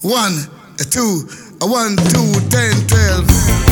1, 2, 1, 2, 10, 12.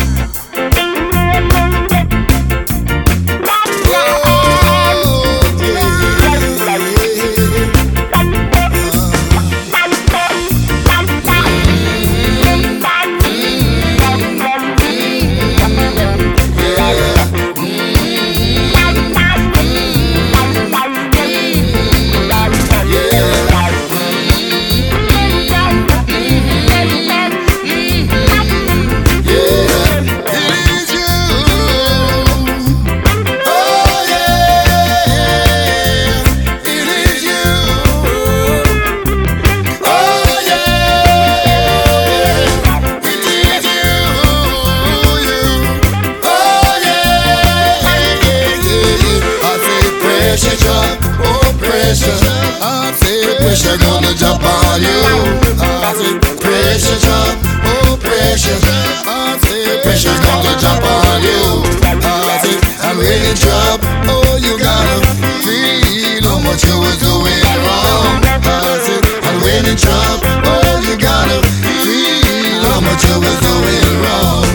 Pressure gonna drop on you. I say pressure drop, oh pressure. I say pressure gonna drop on you. I say and when it drop, oh you gotta feel how much you was doing wrong. I say and when it drop, oh you gotta feel how much you was doing wrong.